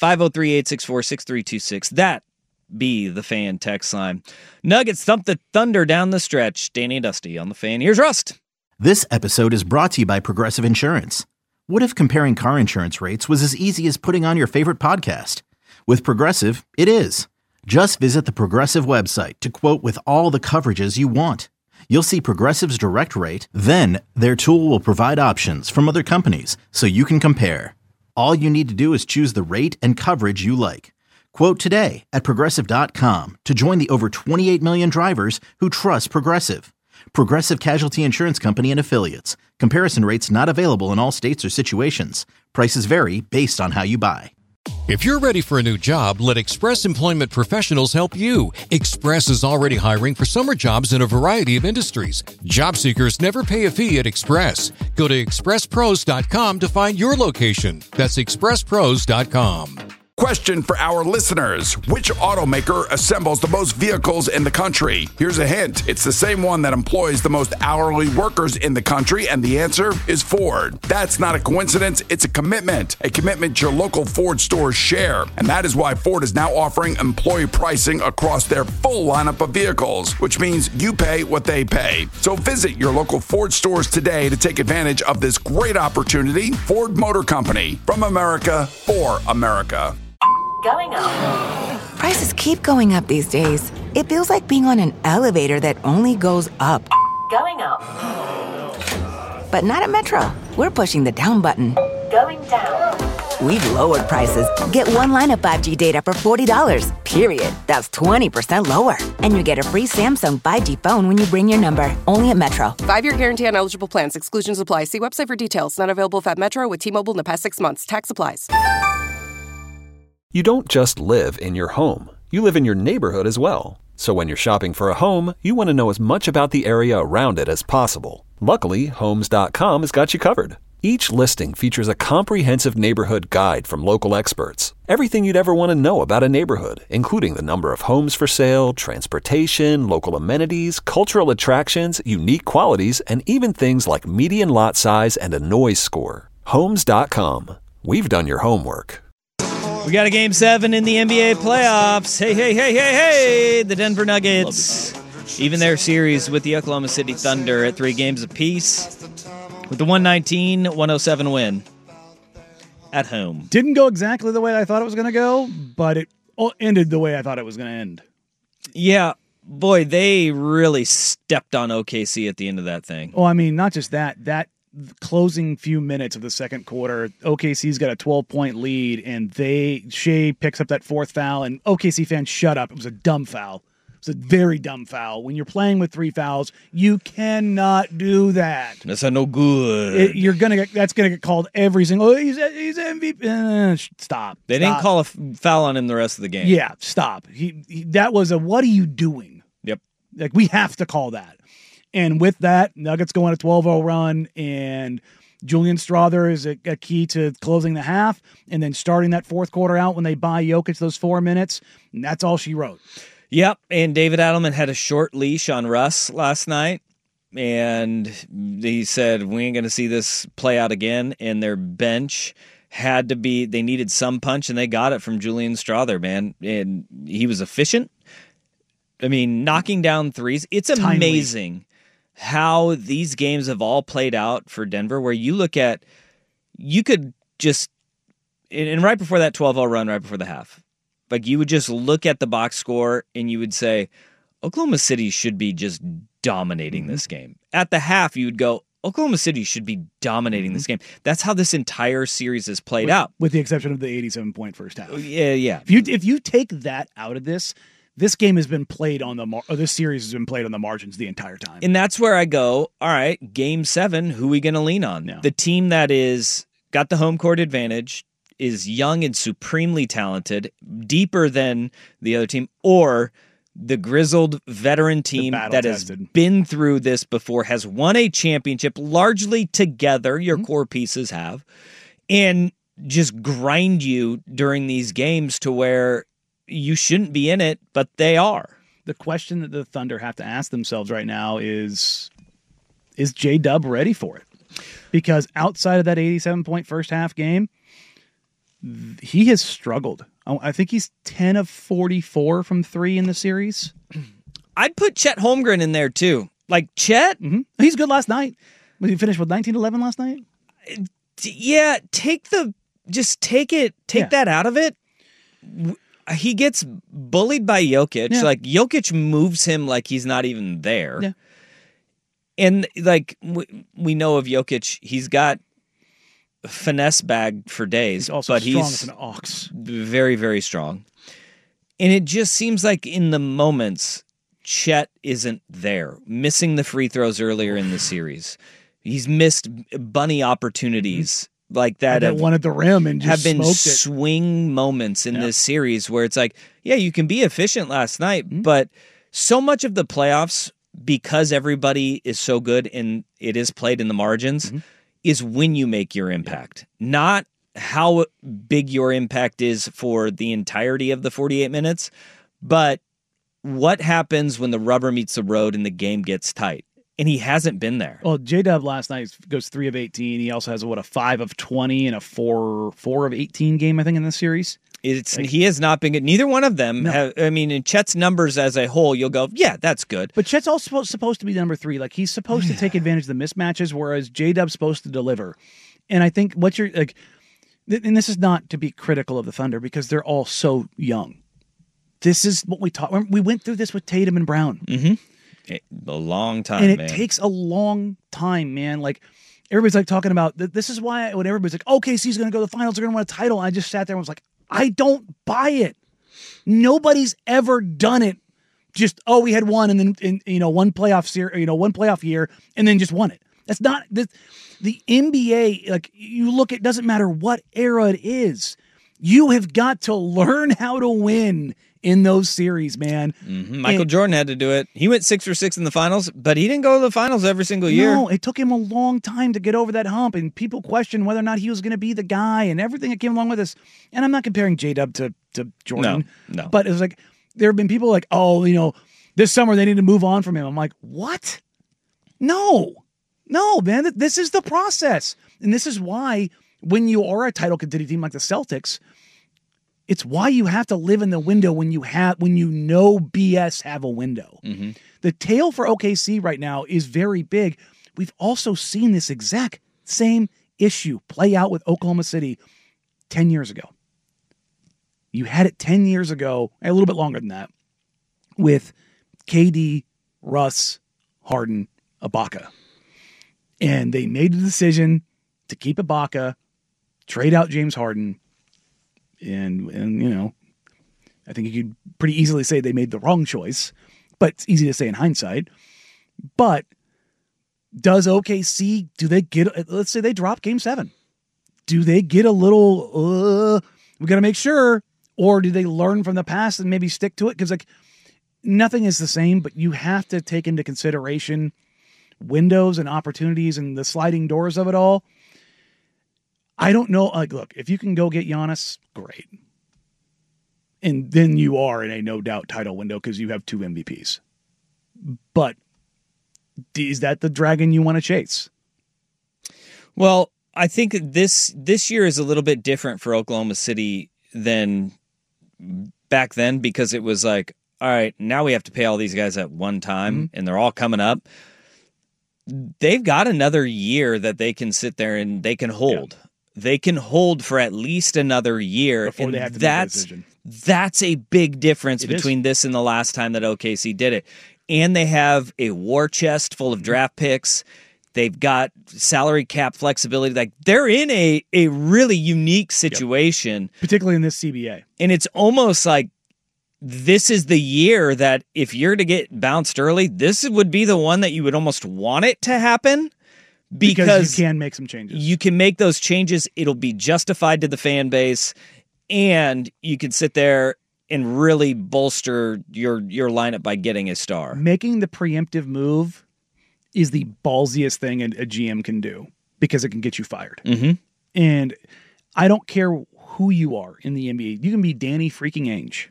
F: 503-864-6326. That be the Fan text line. Nuggets thump the Thunder down the stretch. Danny Dusty on the Fan. Here's Rust.
A: This episode is brought to you by Progressive Insurance. What if comparing car insurance rates was as easy as putting on your favorite podcast? With Progressive, it is. Just visit the Progressive website to quote with all the coverages you want. You'll see Progressive's direct rate, then their tool will provide options from other companies so you can compare. All you need to do is choose the rate and coverage you like. Quote today at Progressive.com to join the over 28 million drivers who trust Progressive. Progressive Casualty Insurance Company and Affiliates. Comparison rates not available in all states or situations. Prices vary based on how you buy.
B: If you're ready for a new job, let Express Employment Professionals help you. Express is already hiring for summer jobs in a variety of industries. Job seekers never pay a fee at Express. Go to expresspros.com to find your location. That's expresspros.com.
C: Question for our listeners. Which automaker assembles the most vehicles in the country? Here's a hint. It's the same one that employs the most hourly workers in the country, and the answer is Ford. That's not a coincidence. It's a commitment your local Ford stores share. And that is why Ford is now offering employee pricing across their full lineup of vehicles, which means you pay what they pay. So visit your local Ford stores today to take advantage of this great opportunity. Ford Motor Company, from America for America.
J: Going up. Prices keep going up these days. It feels like being on an elevator that only goes up. Going up. But not at Metro. We're pushing the down button. Going down. we've lowered prices. Get one line of 5G data for $40, period. That's 20% lower. And you get a free Samsung 5G phone when you bring your number. Only at Metro.
K: 5-year guarantee on eligible plans. Exclusions apply. See website for details. Not available at Metro with T-Mobile in the past 6 months. Tax applies.
L: You don't just live in your home. You live in your neighborhood as well. So when you're shopping for a home, you want to know as much about the area around it as possible. Luckily, Homes.com has got you covered. Each listing features a comprehensive neighborhood guide from local experts. Everything you'd ever want to know about a neighborhood, including the number of homes for sale, transportation, local amenities, cultural attractions, unique qualities, and even things like median lot size and a noise score. Homes.com. We've done your homework.
F: We got a Game 7 in the NBA playoffs. Hey. The Denver Nuggets, even their series with the Oklahoma City Thunder at 3 games apiece with the 119-107 win at home.
E: Didn't go exactly the way I thought it was going to go, but it ended the way I thought it was going to end.
F: Yeah, boy, they really stepped on OKC at the end of that thing.
E: Oh, I mean, not just that closing few minutes of the second quarter, OKC's got a 12-point lead, and Shea picks up that fourth foul, and OKC fans, shut up. It was a dumb foul. It's a very dumb foul. When you're playing with 3 fouls, you cannot do that.
F: That's no good.
E: That's gonna get called every single. He's MVP. Stop.
F: They didn't call a foul on him the rest of the game.
E: Yeah, stop. That was a what are you doing?
F: Yep.
E: Like we have to call that. And with that, Nuggets go on a 12-0 run, and Julian Strawther is a key to closing the half, and then starting that fourth quarter out when they buy Jokic those 4 minutes, and that's all she wrote.
F: Yep, and David Adelman had a short leash on Russ last night, and he said, we ain't going to see this play out again, and their bench they needed some punch, and they got it from Julian Strawther, man, and he was efficient. I mean, knocking down threes. It's amazing how these games have all played out for Denver, where you could just, and right before that 12-0 run, right before the half, like you would just look at the box score and you would say, Oklahoma City should be just dominating this game. At the half, you would go, Oklahoma City should be dominating this game. That's how this entire series has played out.
E: With the exception of the 87-point first half.
F: Yeah.
E: If you take that out of this game has been played this series has been played on the margins the entire time.
F: And that's where I go, all right, Game 7, who are we going to lean on?
E: Yeah.
F: The team that is got the home court advantage, is young and supremely talented, deeper than the other team, or the grizzled veteran team that has been through this before, has won a championship largely together, your core pieces have, and just grind you during these games to where you shouldn't be in it, but they are.
E: The question that the Thunder have to ask themselves right now is J-Dub ready for it? Because outside of that 87-point first half game, he has struggled. I think he's 10 of 44 from 3 in the series.
F: I'd put Chet Holmgren in there too. Like Chet,
E: he's good last night. He finished with 19-11 last night.
F: Yeah, take that out of it. He gets bullied by Jokic.
E: Yeah.
F: Like Jokic moves him like he's not even there.
E: Yeah.
F: And like we know of Jokic, he's got a finesse bag for days.
E: He's also
F: but
E: strong
F: he's
E: as an ox.
F: Very, very strong. And it just seems like in the moments, Chet isn't there. Missing the free throws earlier in the series. He's missed bunny opportunities. Like that
E: one at the rim and just
F: have been
E: smoked it.
F: swing moments in this series where it's like, yeah, you can be efficient last night, but so much of the playoffs, because everybody is so good and it is played in the margins, is when you make your impact, not how big your impact is for the entirety of the 48 minutes, but what happens when the rubber meets the road and the game gets tight. And he hasn't been there.
E: Well, J-Dub last night goes 3 of 18. He also has a 5 of 20 and a 4 of 18 game, I think, in this series.
F: He has not been good. Neither one of them have. I mean, in Chet's numbers as a whole, you'll go, yeah, that's good.
E: But Chet's also supposed to be number 3. Like he's supposed to take advantage of the mismatches, whereas J-Dub's supposed to deliver. And I think what you're like, and this is not to be critical of the Thunder because they're all so young. This is what we taught. We went through this with Tatum and Brown.
F: A long time,
E: and it
F: man.
E: takes a long time, man. Like everybody's like talking about this is why when everybody's like, OKC's going to go to the finals, they're going to win a title. I just sat there and was like, I don't buy it. Nobody's ever done it. Just, we had one and then, one playoff year and then just won it. That's not the NBA. Like, you look at, doesn't matter what era it is. You have got to learn how to win in those series, man.
F: Mm-hmm. Michael Jordan had to do it. He went 6 for 6 in the finals, but he didn't go to the finals every single year.
E: No, it took him a long time to get over that hump, and people questioned whether or not he was going to be the guy and everything that came along with this. And I'm not comparing J-Dub to Jordan.
F: No.
E: But it was like, there have been people like, this summer they need to move on from him. I'm like, what? No, man, this is the process. And this is why when you are a title contending team like the Celtics, it's why you have to live in the window when you know BS have a window.
F: Mm-hmm.
E: The tail for OKC right now is very big. We've also seen this exact same issue play out with Oklahoma City 10 years ago. You had it 10 years ago, a little bit longer than that, with KD, Russ, Harden, Ibaka. And they made the decision to keep Ibaka, trade out James Harden, and I think you could pretty easily say they made the wrong choice, but it's easy to say in hindsight. But does OKC, do they get, let's say they drop Game 7. Do they get a little, we got to make sure, or do they learn from the past and maybe stick to it? Because nothing is the same, but you have to take into consideration windows and opportunities and the sliding doors of it all. I don't know. Look, if you can go get Giannis, great. And then you are in a no doubt title window because you have 2 MVPs. But is that the dragon you want to chase?
F: Well, I think this year is a little bit different for Oklahoma City than back then, because it was like, all right, now we have to pay all these guys at one time, and they're all coming up. They've got another year that they can sit there and they can hold. Yeah. They can hold for at least another year.
E: Before they have to make a decision.
F: That's a big difference between this and the last time that OKC did it. And they have a war chest full of draft picks. They've got salary cap flexibility. Like, they're in a really unique situation.
E: Particularly in this CBA.
F: And it's almost like this is the year that if you're to get bounced early, this would be the one that you would almost want it to happen. Because
E: you can make some changes.
F: You can make those changes. It'll be justified to the fan base, and you can sit there and really bolster your lineup by getting a star.
E: Making the preemptive move is the ballsiest thing a GM can do, because it can get you fired.
F: Mm-hmm.
E: And I don't care who you are in the NBA. You can be Danny freaking Ainge.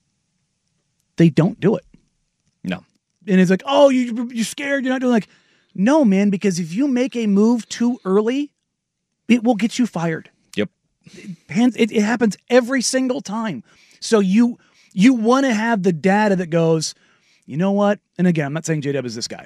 E: They don't do it.
F: No.
E: And it's like, you're scared. You're not doing no, man, because if you make a move too early, it will get you fired.
F: Yep.
E: It happens every single time. So you want to have the data that goes, you know what? And again, I'm not saying J-Dub is this guy.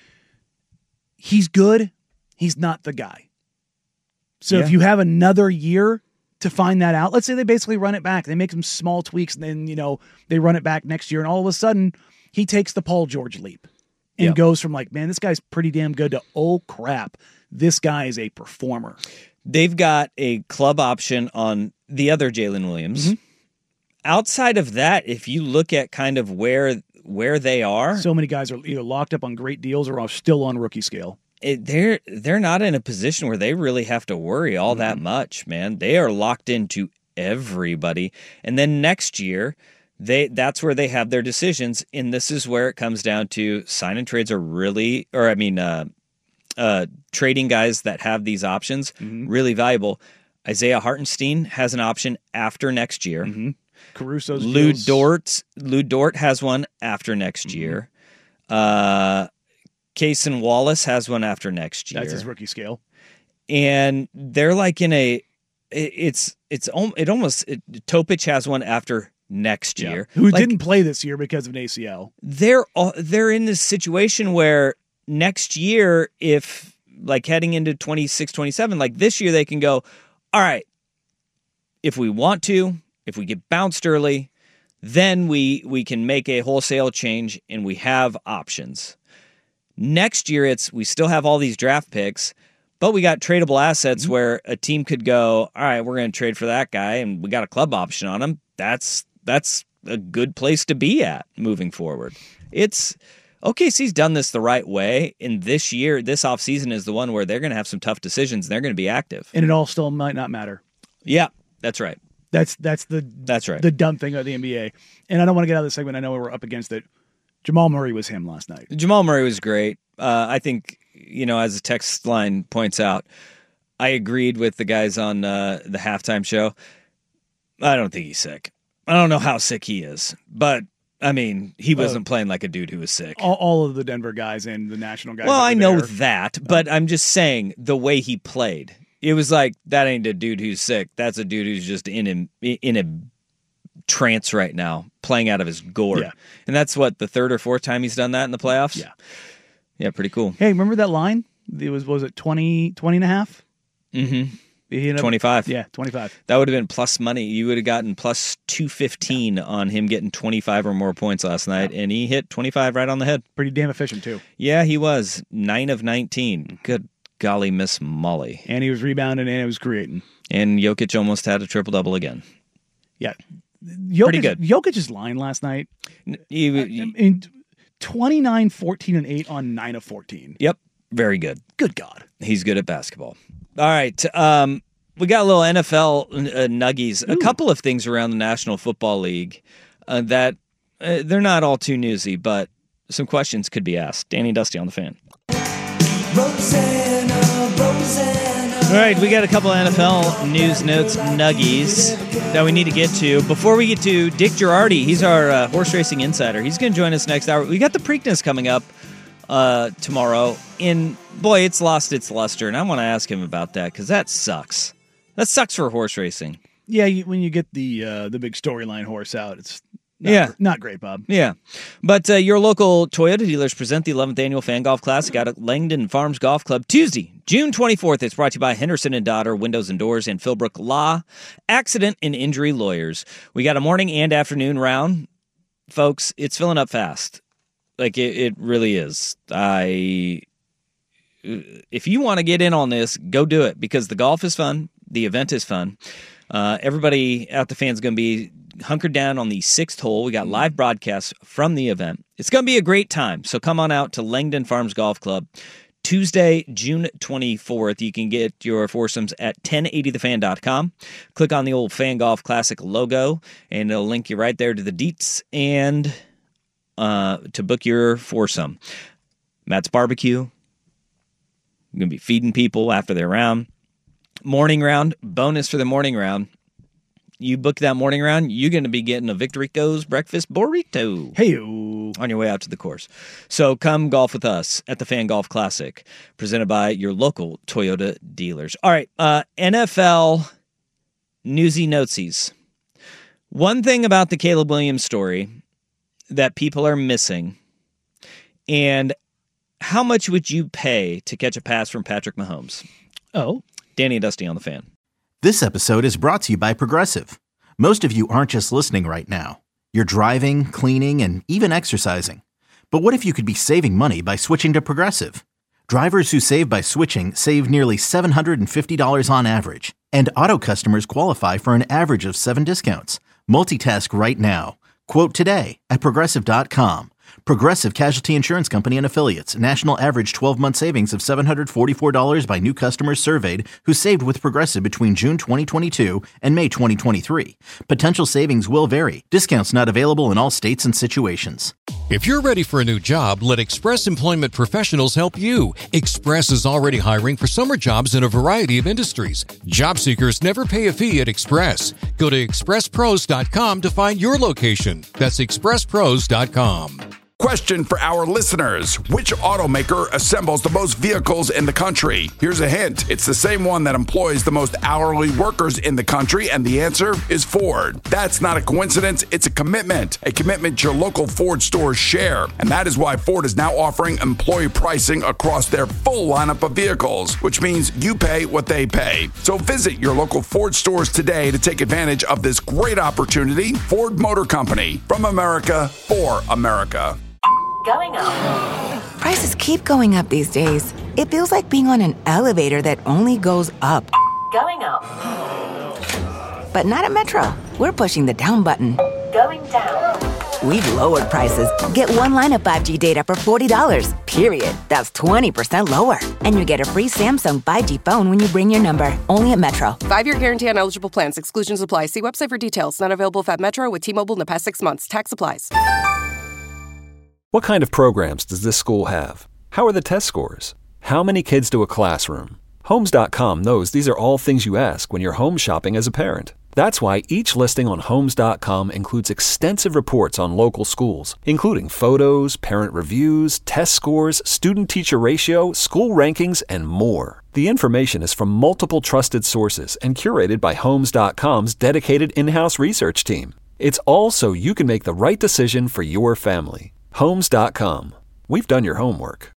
E: He's good. He's not the guy. So if you have another year to find that out, let's say they basically run it back. They make some small tweaks, and then, they run it back next year, and all of a sudden he takes the Paul George leap. And goes from man, this guy's pretty damn good to, oh, crap, this guy is a performer.
F: They've got a club option on the other Jalen Williams.
E: Mm-hmm.
F: Outside of that, if you look at kind of where they are.
E: So many guys are either locked up on great deals or are still on rookie scale.
F: They're not in a position where they really have to worry all that much, man. They are locked into everybody. And then next year, that's where they have their decisions, and this is where it comes down to sign and trades are really, trading guys that have these options, really valuable. Isaiah Hartenstein has an option after next year.
E: Mm-hmm. Caruso's
F: Lou Dort has one after next year. Cason Wallace has one after next year.
E: That's his rookie scale.
F: And they're like in Topic has one after next year.
E: Who didn't play this year because of an ACL.
F: They're in this situation where next year, if heading into 26, 27, this year they can go, all right, if we want to, if we get bounced early, then we can make a wholesale change and we have options. Next year, we still have all these draft picks, But we got tradable assets where a team could go, all right, we're going to trade for that guy, and we got a club option on him. That's a good place to be at moving forward. OKC's done this the right way, and this year, this offseason is the one where they're going to have some tough decisions, and they're going to be active.
E: And it all still might not matter.
F: Yeah, that's right.
E: That's
F: right.
E: The dumb thing about the NBA. And I don't want to get out of this segment. I know we're up against it. Jamal Murray was him last night.
F: Jamal Murray was great. I think, as the text line points out, I agreed with the guys on the halftime show. I don't think he's sick. I don't know how sick he is, but he wasn't playing like a dude who was sick.
E: All of the Denver guys and the national guys.
F: Well, I know that, but I'm just saying the way he played. It was like, that ain't a dude who's sick. That's a dude who's just in a trance right now, playing out of his gourd.
E: Yeah.
F: And that's what, the third or fourth time he's done that in the playoffs?
E: Yeah.
F: Yeah, pretty cool.
E: Hey, remember that line? It was it 20 and a half?
F: Mm-hmm. 25.
E: Yeah, 25.
F: That would have been plus money. You would have gotten plus 215 on him getting 25 or more points last night, and he hit 25 right on the head.
E: Pretty damn efficient, too.
F: Yeah, he was. 9 of 19. Good golly, Miss Molly.
E: And he was rebounding and he was creating.
F: And Jokic almost had a triple-double again.
E: Yeah.
F: Pretty good.
E: Jokic's line last night, 29, 14, and 8 on 9 of 14.
F: Yep. Very good.
E: Good God.
F: He's good at basketball. All right. We got a little NFL nuggies. A couple of things around the National Football League that they're not all too newsy, but some questions could be asked. Danny and Dusty on the Fan. Rosanna. All right, we got a couple of NFL news notes nuggies that we need to get to. Before we get to Dick Girardi, he's our horse racing insider. He's going to join us next hour. We got the Preakness coming up tomorrow. And boy, it's lost its luster, and I want to ask him about that because that sucks. That sucks for horse racing.
E: Yeah, when you get the big storyline horse out, it's not great, Bob.
F: Yeah, but your local Toyota dealers present the 11th annual Fan Golf Classic out at Langdon Farms Golf Club Tuesday, June 24th. It's brought to you by Henderson & Daughter Windows and Doors and Philbrook Law, Accident and Injury Lawyers. We got a morning and afternoon round, folks. It's filling up fast. Like it really is. If you want to get in on this, go do it because the golf is fun. The event is fun. Everybody at the Fan's going to be hunkered down on the 6th hole. We got live broadcasts from the event. It's going to be a great time. So come on out to Langdon Farms Golf Club Tuesday, June 24th. You can get your foursomes at 1080thefan.com. Click on the old Fan Golf Classic logo, and it'll link you right there to the deets and to book your foursome. Matt's Barbecue. I'm going to be feeding people after their round. Morning round, bonus for the morning round. You book that morning round, you're going to be getting a Victorico's breakfast burrito.
E: Hey-o.
F: On your way out to the course. So come golf with us at the Fan Golf Classic, presented by your local Toyota dealers. All right, NFL newsy notesies. One thing about the Caleb Williams story that people are missing, and how much would you pay to catch a pass from Patrick Mahomes?
E: Oh.
F: Danny and Dusty on the Fan.
A: This episode is brought to you by Progressive. Most of you aren't just listening right now. You're driving, cleaning, and even exercising. But what if you could be saving money by switching to Progressive? Drivers who save by switching save nearly $750 on average. And auto customers qualify for an average of 7 discounts. Multitask right now. Quote today at Progressive.com. Progressive Casualty Insurance Company and Affiliates. National average 12-month savings of $744 by new customers surveyed who saved with Progressive between June 2022 and May 2023. Potential savings will vary. Discounts not available in all states and situations.
B: If you're ready for a new job, let Express Employment Professionals help you. Express is already hiring for summer jobs in a variety of industries. Job seekers never pay a fee at Express. Go to expresspros.com to find your location. That's expresspros.com.
C: Question for our listeners. Which automaker assembles the most vehicles in the country? Here's a hint. It's the same one that employs the most hourly workers in the country, and the answer is Ford. That's not a coincidence. It's a commitment your local Ford stores share. And that is why Ford is now offering employee pricing across their full lineup of vehicles, which means you pay what they pay. So visit your local Ford stores today to take advantage of this great opportunity. Ford Motor Company, from America for America.
J: Going up. Prices keep going up these days. It feels like being on an elevator that only goes up. Going up. But not at Metro. We're pushing the down button. Going down. We've lowered prices. Get one line of 5G data for $40, period. That's 20% lower. And you get a free Samsung 5G phone when you bring your number. Only at Metro.
K: 5-year guarantee on eligible plans. Exclusions apply. See website for details. Not available at Metro with T-Mobile in the past 6 months. Tax applies.
L: What kind of programs does this school have? How are the test scores? How many kids to a classroom? Homes.com knows these are all things you ask when you're home shopping as a parent. That's why each listing on Homes.com includes extensive reports on local schools, including photos, parent reviews, test scores, student-teacher ratio, school rankings, and more. The information is from multiple trusted sources and curated by Homes.com's dedicated in-house research team. It's all so you can make the right decision for your family. Homes.com. We've done your homework.